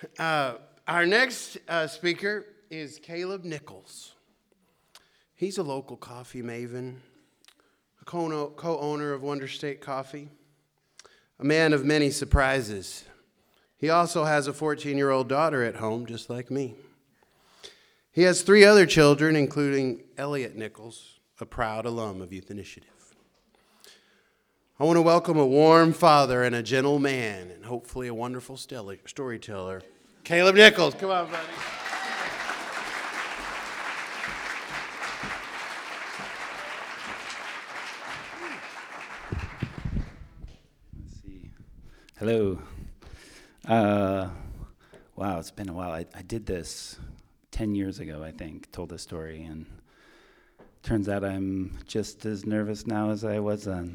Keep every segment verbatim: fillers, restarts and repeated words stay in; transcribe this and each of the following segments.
Uh, our next uh, speaker is Caleb Nichols. He's a local coffee maven, a co- co-owner of Wonder State Coffee, a man of many surprises. He also has a fourteen-year-old daughter at home, just like me. He has three other children, including Elliot Nichols, a proud alum of Youth Initiative. I want to welcome a warm father and a gentle man, and hopefully a wonderful storyteller, Caleb Nichols. Come on, buddy. Let's see. Hello. Uh, wow, it's been a while. I, I did this ten years ago, I think, told this story, and turns out I'm just as nervous now as I was then.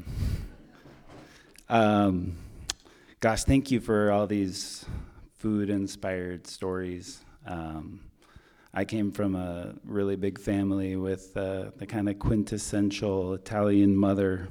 Um, gosh, thank you for all these food-inspired stories. Um, I came from a really big family with uh, the kind of quintessential Italian mother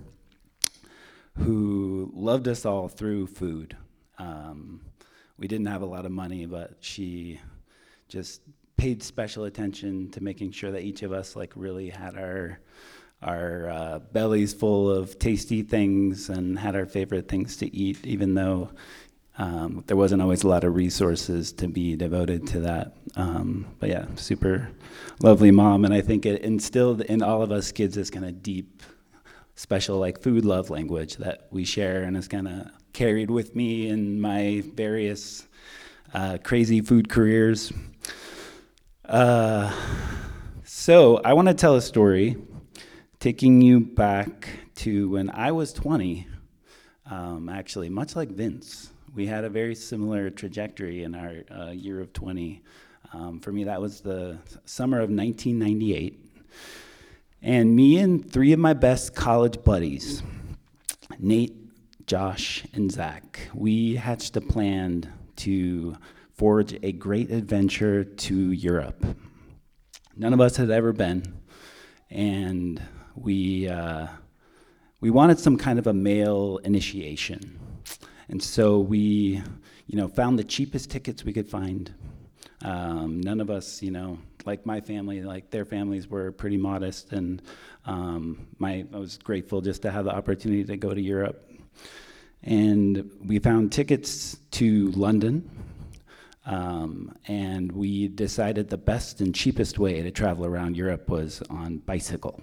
who loved us all through food. Um, we didn't have a lot of money, but she just paid special attention to making sure that each of us like really had our our uh, bellies full of tasty things and had our favorite things to eat, even though um, there wasn't always a lot of resources to be devoted to that. Um, but yeah, super lovely mom, and I think it instilled in all of us kids this kind of deep, special like food love language that we share, and is kind of carried with me in my various uh, crazy food careers. Uh, so I want to tell a story taking you back to when I was twenty, um, actually, much like Vince. We had a very similar trajectory in our uh, year of twenty. Um, for me, that was the summer of nineteen ninety-eight. And me and three of my best college buddies, Nate, Josh, and Zach, we hatched a plan to forge a great adventure to Europe. None of us had ever been, and we uh, we wanted some kind of a male initiation. And so we, you know, found the cheapest tickets we could find. Um, none of us, you know, like my family, like their families were pretty modest, and um, my I was grateful just to have the opportunity to go to Europe. And we found tickets to London, um, and we decided the best and cheapest way to travel around Europe was on bicycle.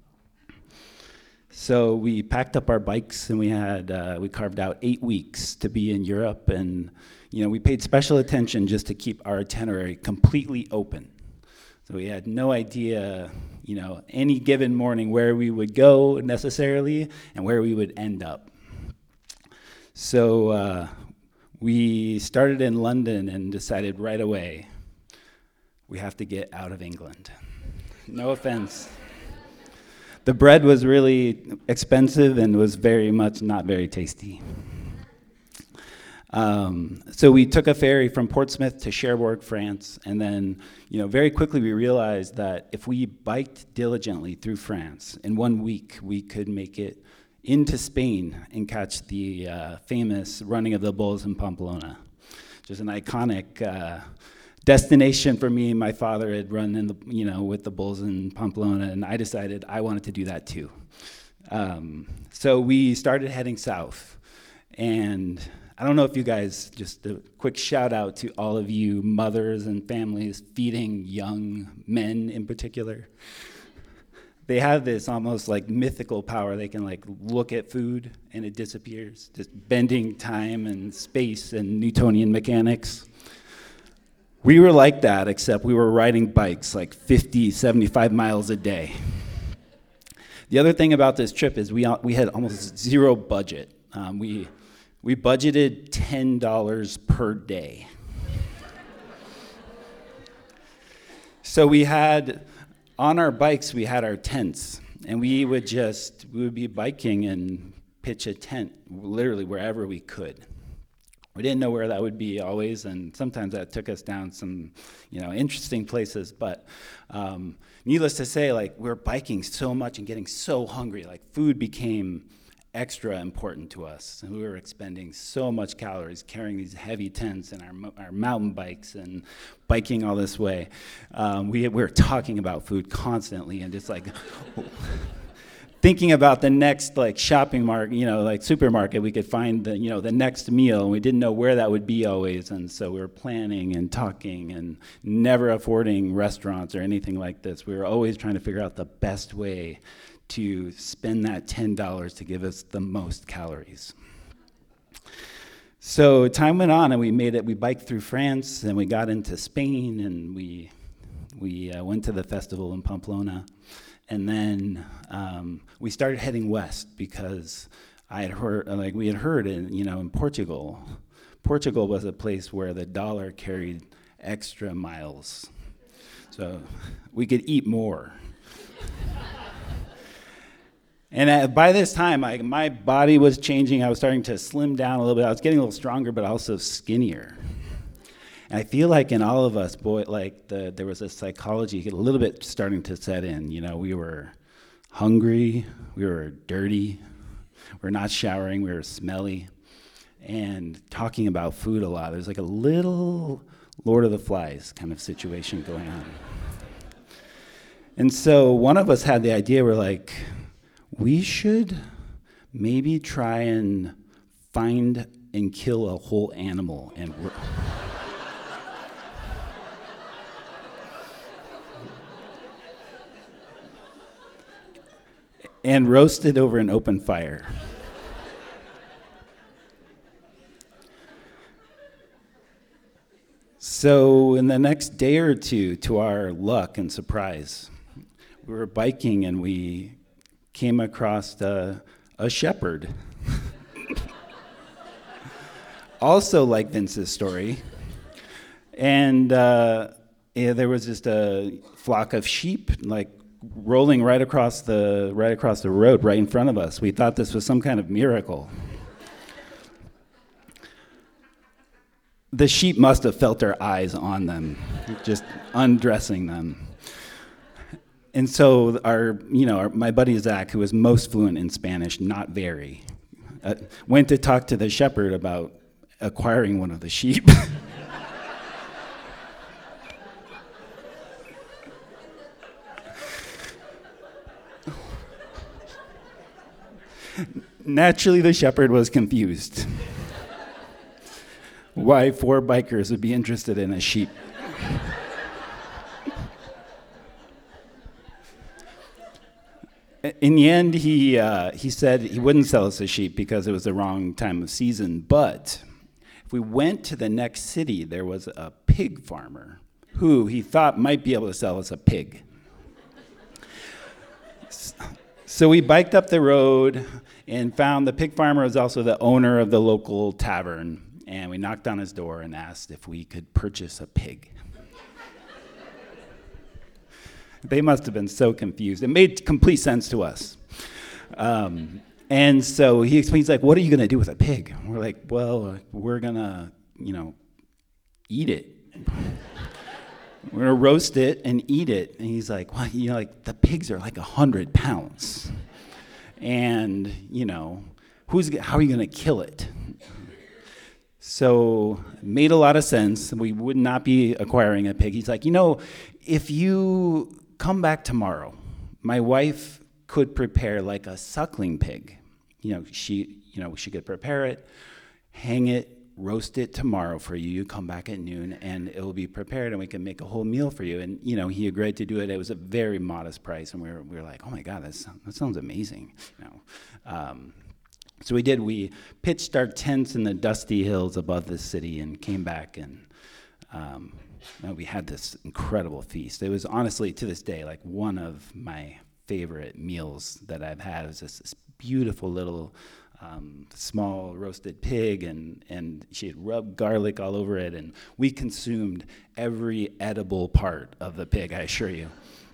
So we packed up our bikes, and we had uh, we carved out eight weeks to be in Europe, and you know we paid special attention just to keep our itinerary completely open. So we had no idea, you know, any given morning where we would go necessarily and where we would end up. So uh, we started in London and decided right away we have to get out of England. No offense. The bread was really expensive and was very much not very tasty. Um, so we took a ferry from Portsmouth to Cherbourg, France, and then, you know, very quickly we realized that if we biked diligently through France, in one week we could make it into Spain and catch the uh, famous Running of the Bulls in Pamplona, which is an iconic uh, destination for me. My father had run in the, you know, with the Bulls in Pamplona, and I decided I wanted to do that too. Um, so we started heading south, and I don't know if you guys, just a quick shout out to all of you mothers and families feeding young men in particular. They have this almost like mythical power. They can like look at food and it disappears, just bending time and space and Newtonian mechanics. We were like that, except we were riding bikes like fifty, seventy-five miles a day. The other thing about this trip is we we had almost zero budget. Um, we we budgeted ten dollars per day. So we had, on our bikes, we had our tents, and we would just, we would be biking and pitch a tent literally wherever we could. We didn't know where that would be always, and sometimes that took us down some, you know, interesting places. But um, needless to say, like, we were biking so much and getting so hungry. Like, food became extra important to us. And we were expending so much calories carrying these heavy tents and our, mo- our mountain bikes and biking all this way. Um, we, we were talking about food constantly and just like thinking about the next like shopping market, you know, like supermarket, we could find the, you know, the next meal, and we didn't know where that would be always. And so we were planning and talking and never affording restaurants or anything like this. We were always trying to figure out the best way to spend that ten dollars to give us the most calories. So time went on, and we made it. We biked through France, and we got into Spain, and we we uh, went to the festival in Pamplona, and then um, we started heading west because I had heard, like we had heard, in you know, in Portugal, Portugal was a place where the dollar carried extra miles, so we could eat more. And uh, by this time, I, my body was changing. I was starting to slim down a little bit. I was getting a little stronger, but also skinnier. And I feel like in all of us, boy, like the, there was a psychology a little bit starting to set in. You know, we were hungry, we were dirty, we were not showering, we were smelly, and talking about food a lot. There's like a little Lord of the Flies kind of situation going on. And so one of us had the idea, we're like, we should maybe try and find and kill a whole animal and ro- and roast it over an open fire. So in the next day or two, to our luck and surprise, we were biking and we came across a, a shepherd. Also like Vince's story. And uh, yeah, there was just a flock of sheep like rolling right across the right across the road right in front of us. We thought this was some kind of miracle. The sheep must have felt our eyes on them, just undressing them. And so our, you know, our, my buddy Zach, who was most fluent in Spanish, not very, uh, went to talk to the shepherd about acquiring one of the sheep. Naturally, the shepherd was confused. Why four bikers would be interested in a sheep? In the end, he uh, he said he wouldn't sell us a sheep because it was the wrong time of season. But if we went to the next city, there was a pig farmer who he thought might be able to sell us a pig. So we biked up the road and found the pig farmer was also the owner of the local tavern. And we knocked on his door and asked if we could purchase a pig. They must have been so confused. It made complete sense to us. Um, and so he explains, like, what are you going to do with a pig? And we're like, well, we're going to, you know, eat it. We're going to roast it and eat it. And he's like, well, you know, like, the pigs are like one hundred pounds. And, you know, who's how are you going to kill it? So it made a lot of sense. We would not be acquiring a pig. He's like, you know, if you come back tomorrow, my wife could prepare like a suckling pig. You know, she, you know, she could prepare it, hang it, roast it tomorrow for you. You come back at noon, and it will be prepared, and we can make a whole meal for you. And you know, he agreed to do it. It was a very modest price, and we were we were like, oh my God, that's, that sounds amazing. You know, um, so we did. We pitched our tents in the dusty hills above the city, and came back and. Um, And we had this incredible feast. It was honestly, to this day, like one of my favorite meals that I've had. It was this, this beautiful little um, small roasted pig, and, and she had rubbed garlic all over it, and we consumed every edible part of the pig, I assure you.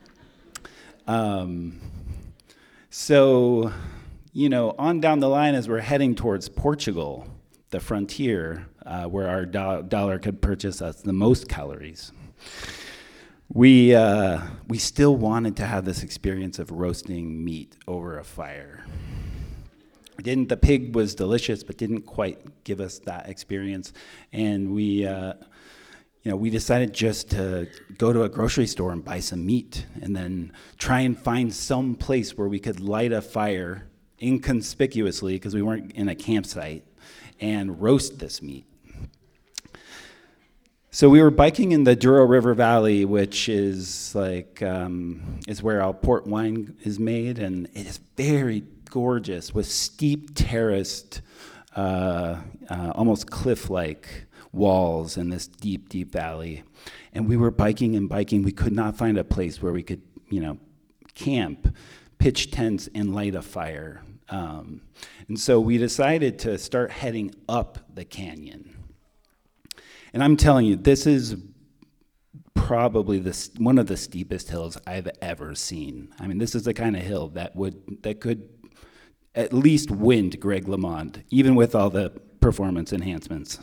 Um, so, you know, on down the line as we're heading towards Portugal, the frontier, uh, where our do- dollar could purchase us the most calories. We uh, we still wanted to have this experience of roasting meat over a fire. Didn't the pig was delicious, but didn't quite give us that experience, and we. Uh, You know, we decided just to go to a grocery store and buy some meat and then try and find some place where we could light a fire inconspicuously, because we weren't in a campsite, and roast this meat. So we were biking in the Douro River Valley, which is like, um, is where our port wine is made, and it is very gorgeous with steep terraced, uh, uh, almost cliff-like walls in this deep, deep valley. And we were biking and biking. We could not find a place where we could, you know, camp, pitch tents, and light a fire. Um, and so we decided to start heading up the canyon. And I'm telling you, this is probably the, one of the steepest hills I've ever seen. I mean, this is the kind of hill that would that could at least win Greg LeMond, even with all the performance enhancements.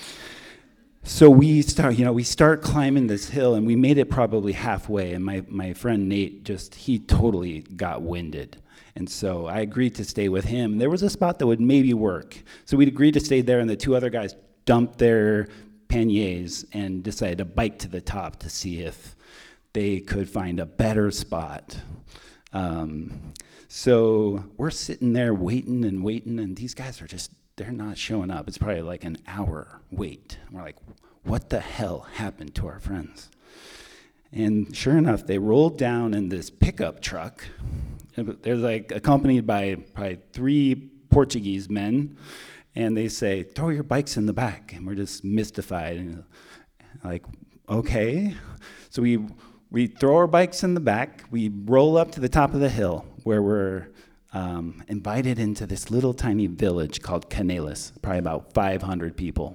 So we start, you know, we start climbing this hill, and we made it probably halfway, and my, my friend Nate just, he totally got winded. And so I agreed to stay with him. There was a spot that would maybe work. So we agreed to stay there, and the two other guys dumped their panniers and decided to bike to the top to see if they could find a better spot. Um, so we're sitting there waiting and waiting, and these guys are just, they're not showing up. It's probably like an hour wait. We're like, what the hell happened to our friends? And sure enough, they rolled down in this pickup truck. They're like accompanied by probably three Portuguese men, and they say, throw your bikes in the back. And we're just mystified and like, okay. So we we throw our bikes in the back. We roll up to the top of the hill where we're Um, invited into this little tiny village called Caneilas, probably about five hundred people.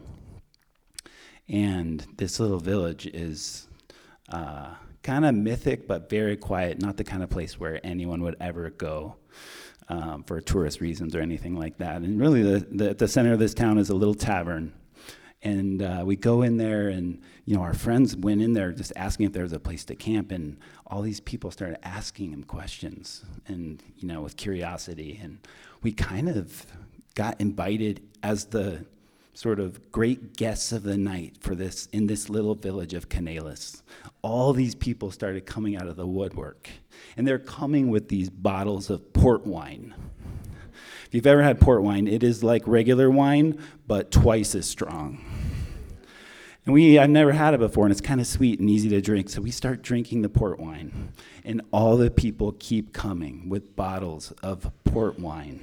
And this little village is uh, kind of mythic, but very quiet, not the kind of place where anyone would ever go um, for tourist reasons or anything like that. And really, the, the, at the center of this town is a little tavern. And uh, we go in there, and you know, our friends went in there just asking if there was a place to camp, and all these people started asking him questions, and you know, with curiosity, and we kind of got invited as the sort of great guests of the night for this in this little village of Caneilas. All these people started coming out of the woodwork, and they're coming with these bottles of port wine. If you've ever had port wine, it is like regular wine, but twice as strong. And we, I've never had it before, and it's kind of sweet and easy to drink, so we start drinking the port wine. And all the people keep coming with bottles of port wine.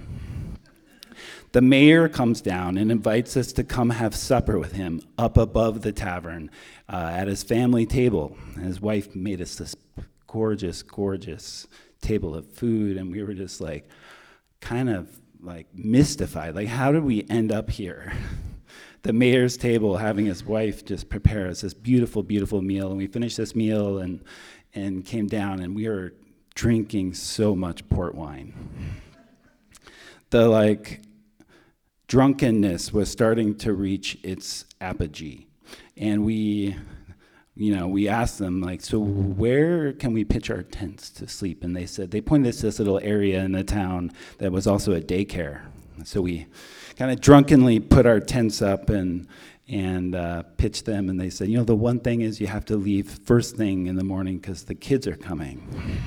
The mayor comes down and invites us to come have supper with him up above the tavern uh, at his family table. And his wife made us this gorgeous, gorgeous table of food, and we were just like, kind of like mystified. Like, how did we end up here? The mayor's table, having his wife just prepare us this beautiful, beautiful meal. And we finished this meal and and came down, and we were drinking so much port wine. The like drunkenness was starting to reach its apogee. And we, you know, we asked them, like, so where can we pitch our tents to sleep? And they said, they pointed us to this little area in the town that was also a daycare. So we kind of drunkenly put our tents up and and uh, pitched them, and they said, you know, the one thing is you have to leave first thing in the morning because the kids are coming.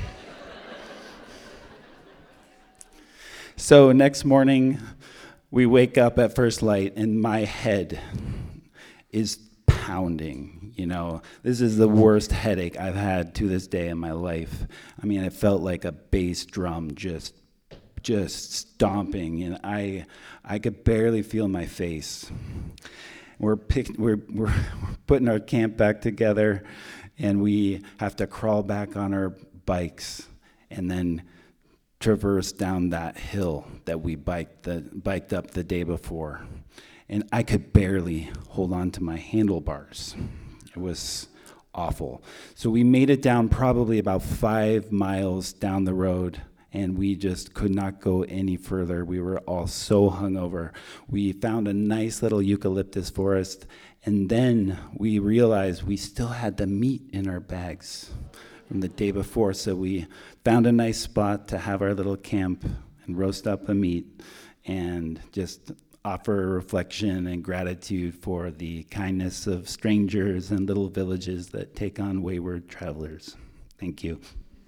So next morning, we wake up at first light, and my head is pounding. You know, this is the worst headache I've had to this day in my life. I mean, it felt like a bass drum just just stomping, and I I could barely feel my face. We're picked, we're we're putting our camp back together, and we have to crawl back on our bikes and then traverse down that hill that we biked the biked up the day before. And I could barely hold on to my handlebars. It was awful. So we made it down probably about five miles down the road, and we just could not go any further. We were all so hungover. We found a nice little eucalyptus forest, and then we realized we still had the meat in our bags from the day before, so we found a nice spot to have our little camp and roast up the meat. and just offer a reflection and gratitude for the kindness of strangers and little villages that take on wayward travelers. Thank you.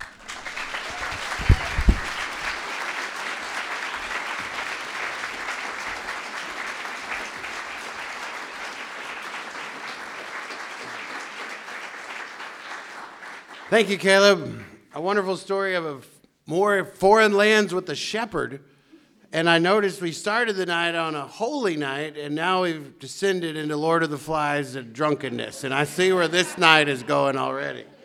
Thank you, Caleb. A wonderful story of a more foreign lands with a shepherd. And I noticed we started the night on a holy night, and now we've descended into Lord of the Flies and drunkenness. And I see where this night is going already.